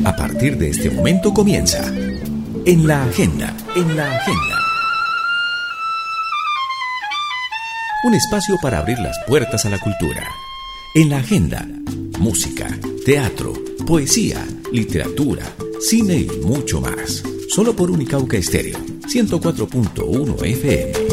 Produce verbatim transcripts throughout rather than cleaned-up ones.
A partir de este momento comienza En la Agenda, en la Agenda. Un espacio para abrir las puertas a la cultura. En la Agenda, música, teatro, poesía, literatura, cine y mucho más. Solo por Unicauca Estéreo, ciento cuatro punto uno F M.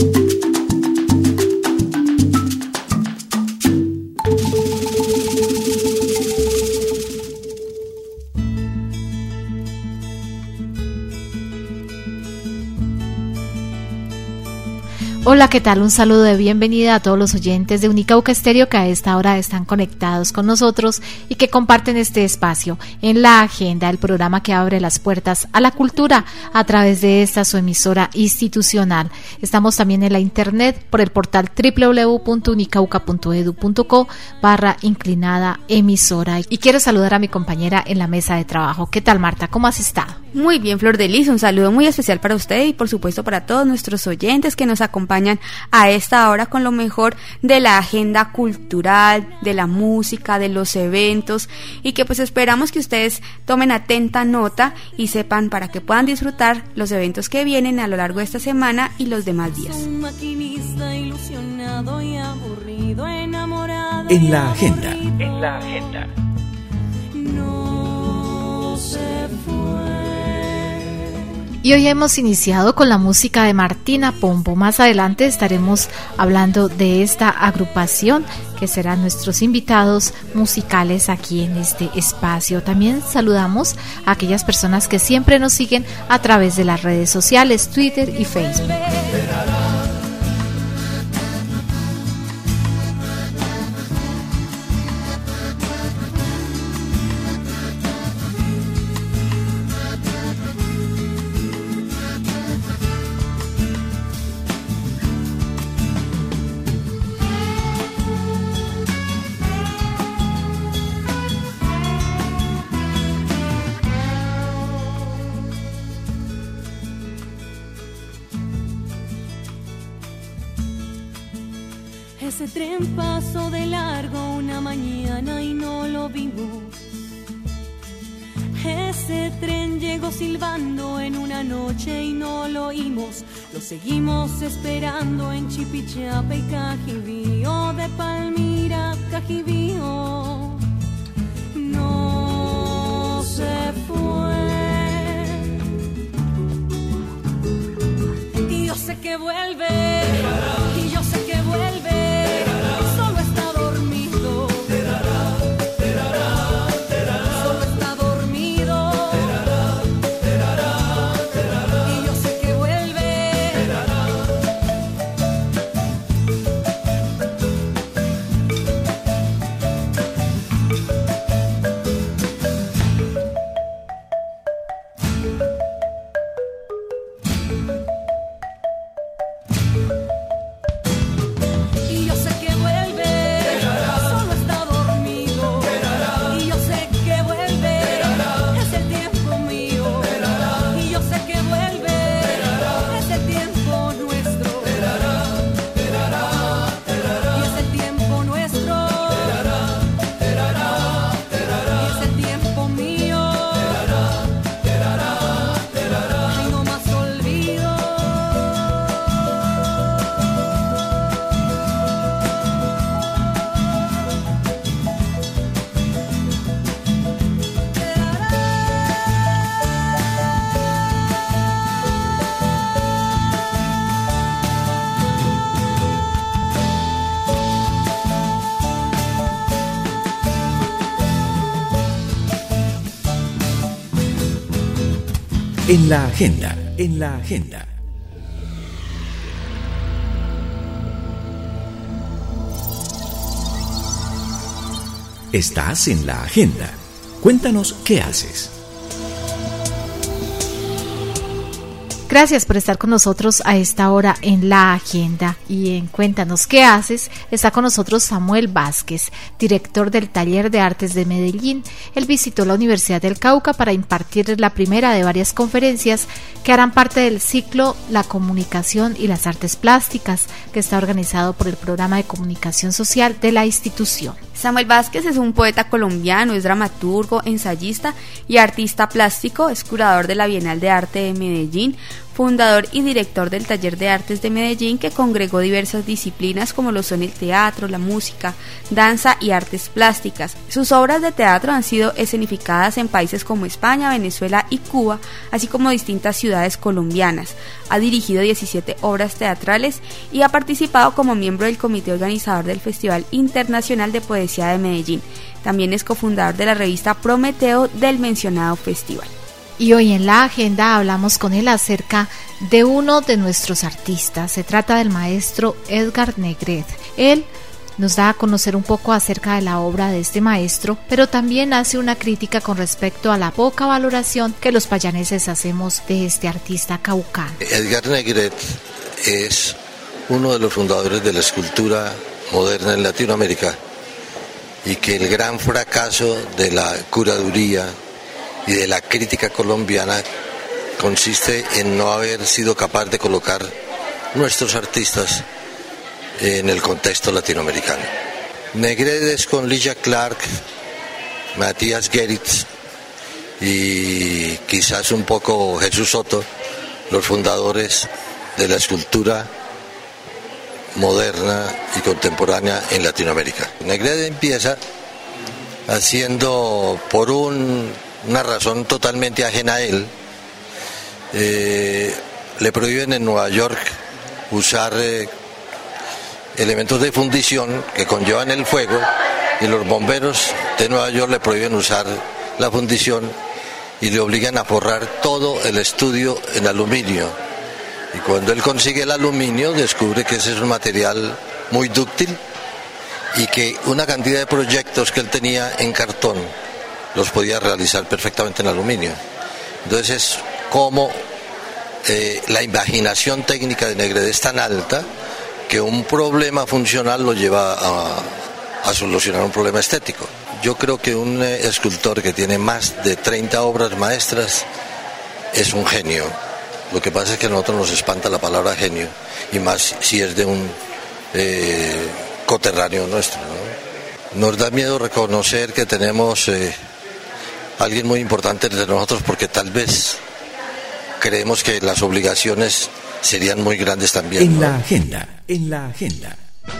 Hola, ¿qué tal? Un saludo de bienvenida a todos los oyentes de Unicauca Estéreo que a esta hora están conectados con nosotros y que comparten este espacio en la Agenda, el programa que abre las puertas a la cultura a través de esta su emisora institucional. Estamos también en la internet por el portal doble u doble u doble u punto unicauca punto e d u punto co barra inclinada emisora. Y quiero saludar a mi compañera en la mesa de trabajo. ¿Qué tal, Marta? ¿Cómo has estado? Muy bien, Flor de Lis, un saludo muy especial para usted y por supuesto para todos nuestros oyentes que nos acompañan a esta hora con lo mejor de la agenda cultural, de la música, de los eventos, y que pues esperamos que ustedes tomen atenta nota y sepan para que puedan disfrutar los eventos que vienen a lo largo de esta semana y los demás días. En la agenda, en la agenda. No se fue. Y hoy hemos iniciado con la música de Martina Pombo. Más adelante estaremos hablando de esta agrupación que serán nuestros invitados musicales aquí en este espacio. También saludamos a aquellas personas que siempre nos siguen a través de las redes sociales, Twitter y Facebook. Ese tren pasó de largo una mañana y no lo vimos. Ese tren llegó silbando en una noche y no lo oímos. Lo seguimos esperando en Chipichape y Cajibío, de Palmira a Cajibío. No se fue. Y yo sé que vuelve. Y yo sé que vuelve. En la agenda, en la agenda. Estás en la agenda. Cuéntanos qué haces. Gracias por estar con nosotros a esta hora en la agenda y en Cuéntanos qué haces. Está con nosotros Samuel Vázquez, director del Taller de Artes de Medellín. Él visitó la Universidad del Cauca para impartir la primera de varias conferencias que harán parte del ciclo La Comunicación y las Artes Plásticas, que está organizado por el Programa de Comunicación Social de la institución. Samuel Vázquez es un poeta colombiano, es dramaturgo, ensayista y artista plástico, es curador de la Bienal de Arte de Medellín, fundador y director del Taller de Artes de Medellín, que congregó diversas disciplinas como lo son el teatro, la música, danza y artes plásticas. Sus obras de teatro han sido escenificadas en países como España, Venezuela y Cuba, así como distintas ciudades colombianas. Ha dirigido diecisiete obras teatrales y ha participado como miembro del comité organizador del Festival Internacional de Poesía de Medellín. También es cofundador de la revista Prometeo del mencionado festival. Y hoy en la agenda hablamos con él acerca de uno de nuestros artistas. Se trata del maestro Edgar Negret. Él nos da a conocer un poco acerca de la obra de este maestro, pero también hace una crítica con respecto a la poca valoración que los payaneses hacemos de este artista caucano. Edgar Negret es uno de los fundadores de la escultura moderna en Latinoamérica, y que el gran fracaso de la curaduría y de la crítica colombiana consiste en no haber sido capaz de colocar nuestros artistas en el contexto latinoamericano. Negret es con Ligia Clark, Matías Geritz y quizás un poco Jesús Soto, los fundadores de la escultura moderna y contemporánea en Latinoamérica. Negret empieza haciendo, por un una razón totalmente ajena a él, eh, le prohíben en Nueva York usar eh, elementos de fundición que conllevan el fuego, y los bomberos de Nueva York le prohíben usar la fundición y le obligan a forrar todo el estudio en aluminio. Y cuando él consigue el aluminio, descubre que ese es un material muy dúctil y que una cantidad de proyectos que él tenía en cartón los podía realizar perfectamente en aluminio. Entonces es como eh, la imaginación técnica de Negret es tan alta que un problema funcional lo lleva a, a solucionar un problema estético. Yo creo que un eh, escultor que tiene más de treinta obras maestras es un genio. Lo que pasa es que a nosotros nos espanta la palabra genio, y más si es de un eh, coterráneo nuestro, ¿no? Nos da miedo reconocer que tenemos eh, alguien muy importante entre nosotros, porque tal vez creemos que las obligaciones serían muy grandes también. En ¿no? la agenda, en la agenda.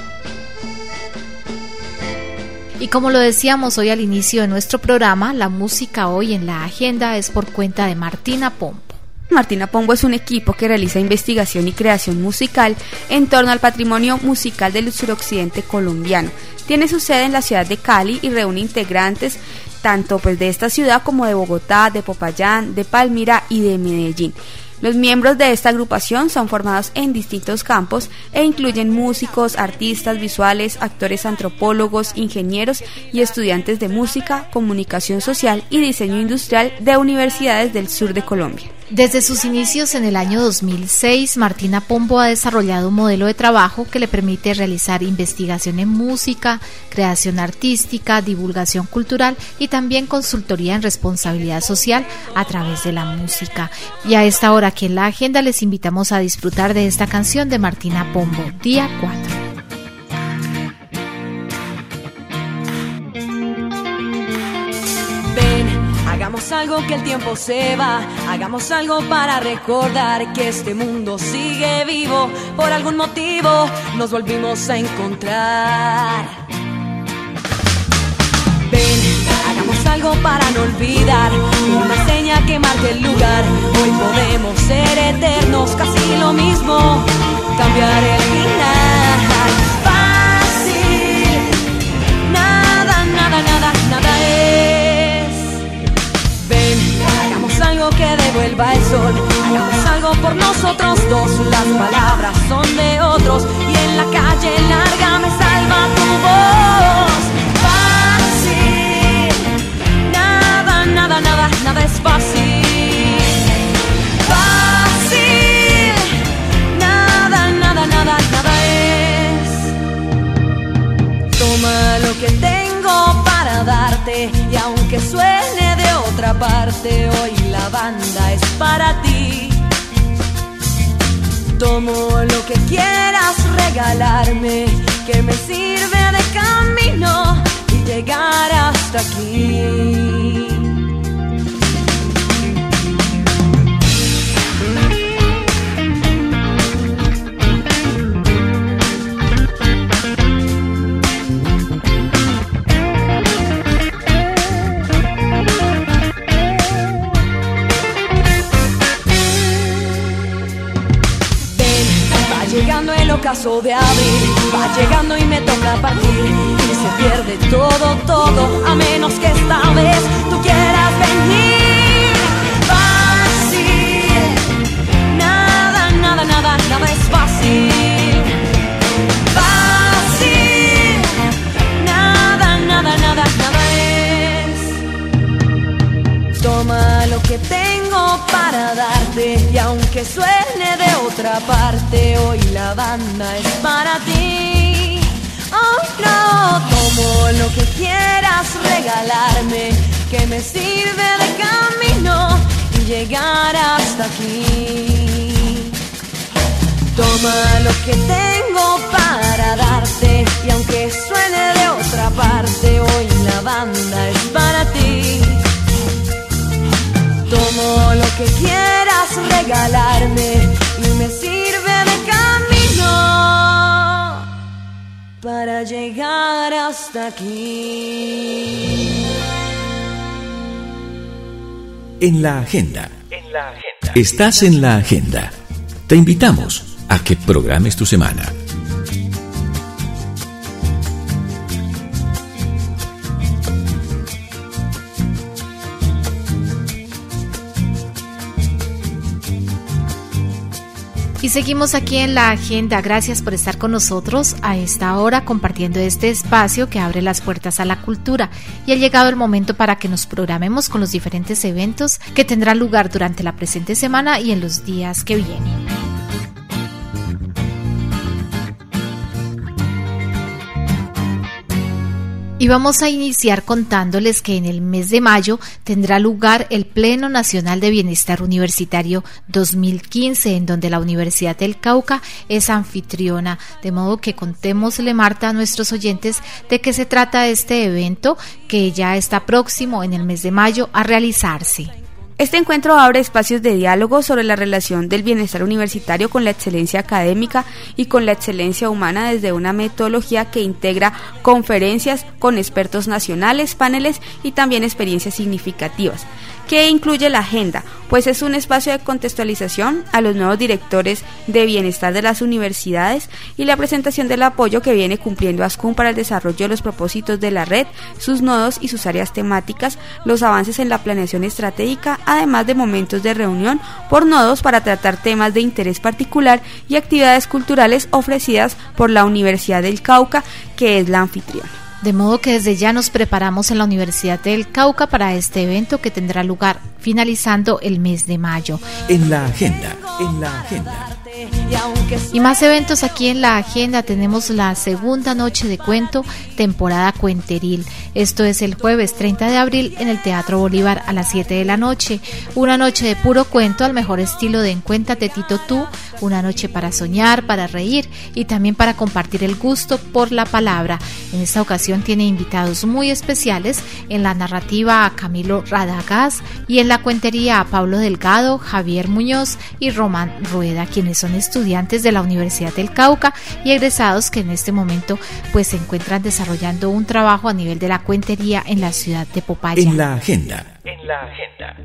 Y como lo decíamos hoy al inicio de nuestro programa, la música hoy en la agenda es por cuenta de Martina Pombo. Martina Pombo es un equipo que realiza investigación y creación musical en torno al patrimonio musical del suroccidente colombiano. Tiene su sede en la ciudad de Cali y reúne integrantes tanto pues de esta ciudad como de Bogotá, de Popayán, de Palmira y de Medellín. Los miembros de esta agrupación son formados en distintos campos e incluyen músicos, artistas visuales, actores, antropólogos, ingenieros y estudiantes de música, comunicación social y diseño industrial de universidades del sur de Colombia. Desde sus inicios en el año dos mil seis, Martina Pombo ha desarrollado un modelo de trabajo que le permite realizar investigación en música, creación artística, divulgación cultural y también consultoría en responsabilidad social a través de la música. Y a esta hora aquí en la agenda les invitamos a disfrutar de esta canción de Martina Pombo, Día cuatro. Hagamos algo que el tiempo se va, hagamos algo para recordar que este mundo sigue vivo. Por algún motivo nos volvimos a encontrar. Ven, hagamos algo para no olvidar, una seña que marque el lugar. Hoy podemos ser eternos, casi lo mismo, cambiar el final. Fácil, nada, nada, nada, nada es. Hagamos algo que devuelva el sol, hagamos algo por nosotros dos. Las palabras son de otros y en la calle larga me salva tu voz. Fácil, nada, nada, nada, nada es fácil. Fácil, nada, nada, nada, nada es. Toma lo que tengo para darte y aunque suene de otra parte, hoy la banda es para ti. Tomo lo que quieras regalarme, que me sirve de camino, ocaso de abril va llegando y me toca partir y se pierde todo, todo, a menos que esta vez tú quieras venir. Fácil, nada, nada, nada, nada es fácil. Fácil, nada, nada, nada, nada es. Toma lo que tengo para darte y aunque suene de otra parte, hoy la banda es para ti. Oh no, tomo lo que quieras regalarme, que me sirve de camino y llegar hasta aquí. Toma lo que tengo para darte y aunque suene de otra parte, hoy la banda es para ti. Tomo lo que quieras regalarme y me sirve de camino para llegar hasta aquí. En la agenda. En la agenda. Estás en la agenda. Te invitamos a que programes tu semana. Y seguimos aquí en la agenda. Gracias por estar con nosotros a esta hora compartiendo este espacio que abre las puertas a la cultura. Y ha llegado el momento para que nos programemos con los diferentes eventos que tendrán lugar durante la presente semana y en los días que vienen. Y vamos a iniciar contándoles que en el mes de mayo tendrá lugar el Pleno Nacional de Bienestar Universitario dos mil quince, en donde la Universidad del Cauca es anfitriona. De modo que contémosle, Marta, a nuestros oyentes de qué se trata este evento que ya está próximo en el mes de mayo a realizarse. Este encuentro abre espacios de diálogo sobre la relación del bienestar universitario con la excelencia académica y con la excelencia humana desde una metodología que integra conferencias con expertos nacionales, paneles y también experiencias significativas. ¿Qué incluye la agenda? Pues es un espacio de contextualización a los nuevos directores de bienestar de las universidades y la presentación del apoyo que viene cumpliendo ASCUM para el desarrollo de los propósitos de la red, sus nodos y sus áreas temáticas, los avances en la planeación estratégica, además de momentos de reunión por nodos para tratar temas de interés particular y actividades culturales ofrecidas por la Universidad del Cauca, que es la anfitriona. De modo que desde ya nos preparamos en la Universidad del Cauca para este evento que tendrá lugar finalizando el mes de mayo. En la agenda, en la agenda. Y más eventos aquí en la agenda. Tenemos la segunda noche de cuento, temporada cuenteril. Esto es el jueves treinta de abril en el Teatro Bolívar a las siete de la noche. Una noche de puro cuento al mejor estilo de Encuéntate Tito Tú. Una noche para soñar, para reír y también para compartir el gusto por la palabra. En esta ocasión tiene invitados muy especiales. En la narrativa a Camilo Radagás y en la cuentería a Pablo Delgado, Javier Muñoz y Román Rueda, quienes son estudiantes de la Universidad del Cauca y egresados que en este momento pues se encuentran desarrollando un trabajo a nivel de la cuentería en la ciudad de Popayán. En la agenda. En la agenda.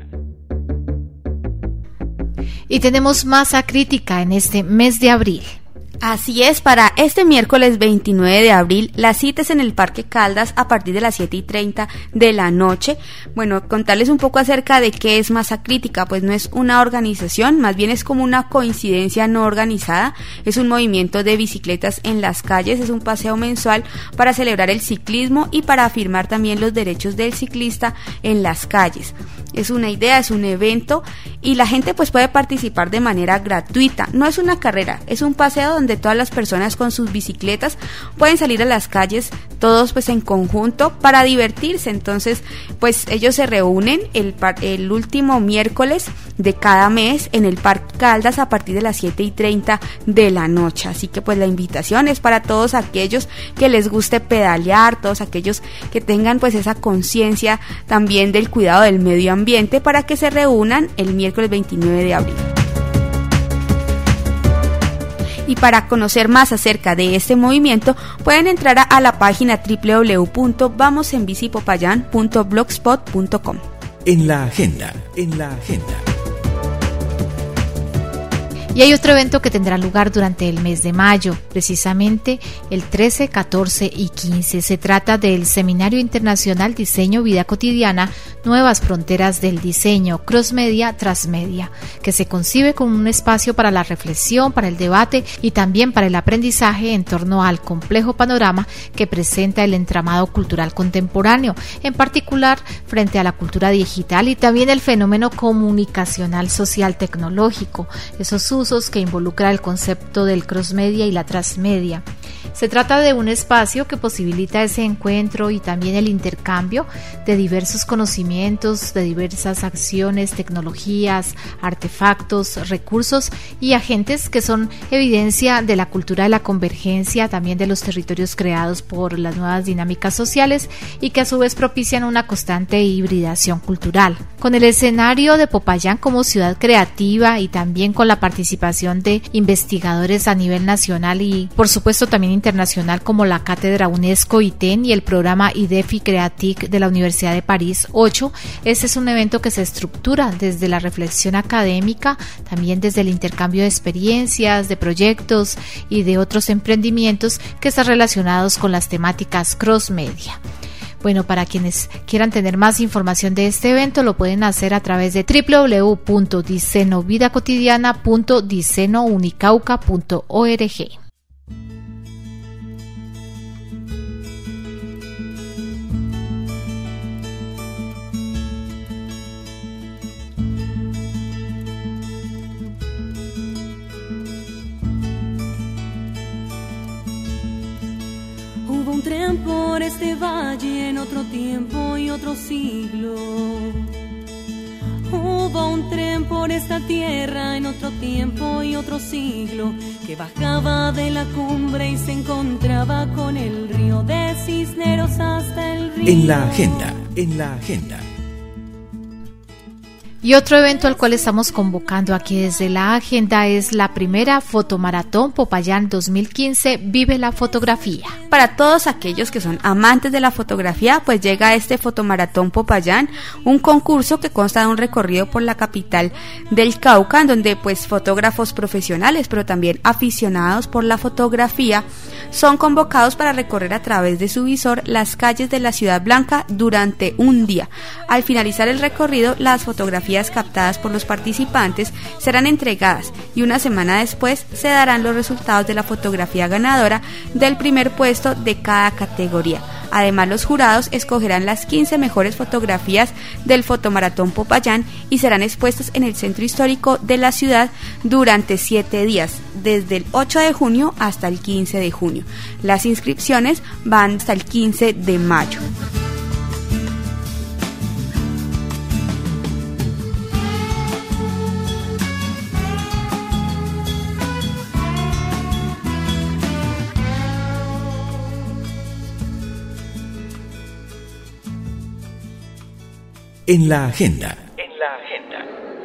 Y tenemos masa crítica en este mes de abril. Así es, para este miércoles veintinueve de abril, la cita es en el Parque Caldas a partir de las siete y treinta de la noche. Bueno, contarles un poco acerca de qué es Masa Crítica, pues no es una organización, más bien es como una coincidencia no organizada. Es un movimiento de bicicletas en las calles, es un paseo mensual para celebrar el ciclismo y para afirmar también los derechos del ciclista en las calles. Es una idea, es un evento y la gente pues puede participar de manera gratuita. No es una carrera, es un paseo donde todas las personas con sus bicicletas pueden salir a las calles, todos pues en conjunto para divertirse. Entonces pues ellos se reúnen el, el último miércoles de cada mes en el Parque Caldas a partir de las siete y treinta de la noche. Así que pues la invitación es para todos aquellos que les guste pedalear, todos aquellos que tengan pues esa conciencia también del cuidado del medio ambiente, para que se reúnan el miércoles veintinueve de abril. Y para conocer más acerca de este movimiento pueden entrar a, a la página doble u doble u doble u punto vamos en bici popayán punto blogspot punto com. En la agenda, en la agenda. Y hay otro evento que tendrá lugar durante el mes de mayo, precisamente el trece, catorce y quince. Se trata del Seminario Internacional Diseño Vida Cotidiana, Nuevas Fronteras del Diseño, Crossmedia, Transmedia, que se concibe como un espacio para la reflexión, para el debate y también para el aprendizaje en torno al complejo panorama que presenta el entramado cultural contemporáneo, en particular frente a la cultura digital y también el fenómeno comunicacional social tecnológico, esos usos que involucra el concepto del crossmedia y la transmedia. Se trata de un espacio que posibilita ese encuentro y también el intercambio de diversos conocimientos, de diversas acciones, tecnologías, artefactos, recursos y agentes que son evidencia de la cultura de la convergencia, también de los territorios creados por las nuevas dinámicas sociales y que a su vez propician una constante hibridación cultural. Con el escenario de Popayán como ciudad creativa y también con la participación de investigadores a nivel nacional y por supuesto también internacional como la Cátedra UNESCO I T E N y el programa IDEFI Creatic de la Universidad de París ocho, este es un evento que se estructura desde la reflexión académica, también desde el intercambio de experiencias, de proyectos y de otros emprendimientos que están relacionados con las temáticas cross-media. Bueno, para quienes quieran tener más información de este evento lo pueden hacer a través de doble u doble u doble u punto dicenovidacotidiana punto dicenounicauca punto org. Hubo un tren por este valle en otro tiempo y otro siglo. Hubo un tren por esta tierra en otro tiempo y otro siglo, que bajaba de la cumbre y se encontraba con el río de Cisneros hasta el río. En la agenda, en la agenda. Y otro evento al cual estamos convocando aquí desde la agenda es la primera Fotomaratón Popayán dos mil quince, Vive la Fotografía. Para todos aquellos que son amantes de la fotografía, pues llega este Fotomaratón Popayán, un concurso que consta de un recorrido por la capital del Cauca, en donde pues fotógrafos profesionales, pero también aficionados por la fotografía, son convocados para recorrer a través de su visor las calles de la Ciudad Blanca durante un día. Al finalizar el recorrido, las fotografías captadas por los participantes serán entregadas y una semana después se darán los resultados de la fotografía ganadora del primer puesto de cada categoría. Además, los jurados escogerán las quince mejores fotografías del Fotomaratón Popayán y serán expuestas en el centro histórico de la ciudad durante siete días, desde el ocho de junio hasta el quince de junio. Las inscripciones van hasta el quince de mayo. En la agenda. En la agenda.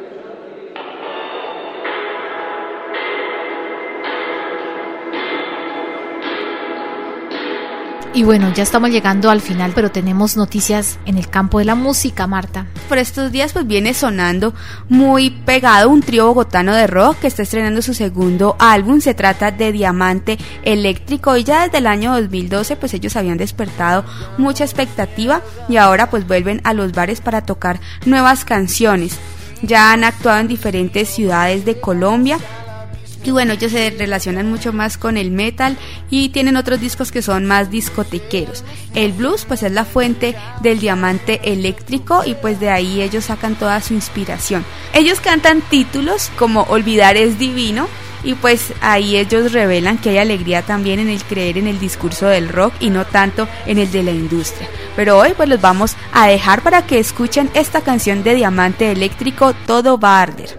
Y bueno, ya estamos llegando al final, pero tenemos noticias en el campo de la música, Marta. Por estos días pues viene sonando muy pegado un trío bogotano de rock que está estrenando su segundo álbum. Se trata de Diamante Eléctrico y ya desde el año dos mil doce pues ellos habían despertado mucha expectativa y ahora pues vuelven a los bares para tocar nuevas canciones. Ya han actuado en diferentes ciudades de Colombia. Y bueno, ellos se relacionan mucho más con el metal y tienen otros discos que son más discotequeros. El blues pues es la fuente del diamante eléctrico y pues de ahí ellos sacan toda su inspiración. Ellos cantan títulos como Olvidar es divino y pues ahí ellos revelan que hay alegría también en el creer en el discurso del rock y no tanto en el de la industria. Pero hoy pues los vamos a dejar para que escuchen esta canción de Diamante Eléctrico, Todo va a arder.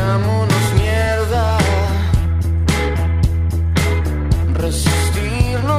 Resistir no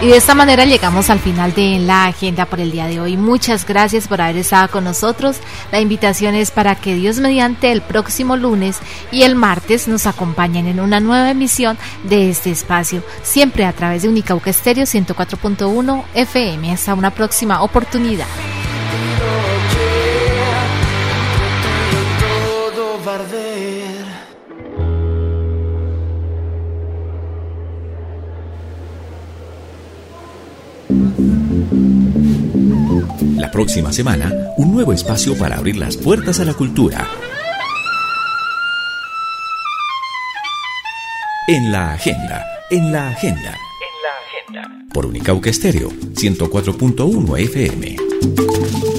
Y de esta manera llegamos al final de la agenda por el día de hoy. Muchas gracias por haber estado con nosotros. La invitación es para que Dios mediante el próximo lunes y el martes nos acompañen en una nueva emisión de este espacio, siempre a través de Unicauca Estéreo ciento cuatro punto uno F M. Hasta una próxima oportunidad. La próxima semana, un nuevo espacio para abrir las puertas a la cultura. En la agenda, en la agenda, en la agenda. Por Unicauca Estéreo ciento cuatro punto uno F M.